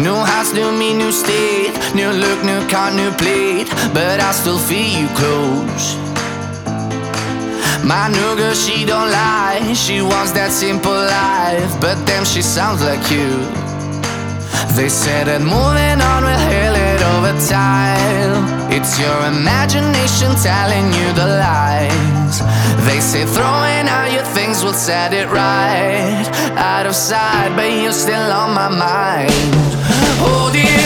New house, new me, new state, new look, new car, new plate, but I still feel you close. My new girl, she don't lie, she wants that simple life, but damn, she sounds like you. They say that moving on will heal it over time. It's your imagination telling you the lies. They say throwing out your things will set it right. Out of sight, but you're still on my mind. Oh dear.